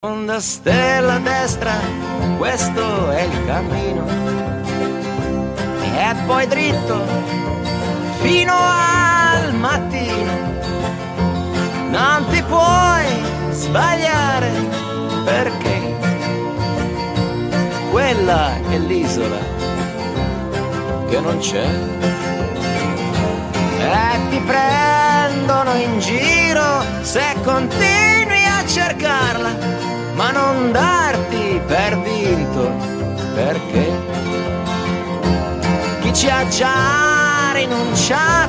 Onda stella a destra, questo è il cammino, e poi dritto fino al mattino. Non ti puoi sbagliare perché quella è l'isola che non c'è. E ti prendono in giro se continui a cercarla, ma non darti per vinto, perché chi ci ha già rinunciato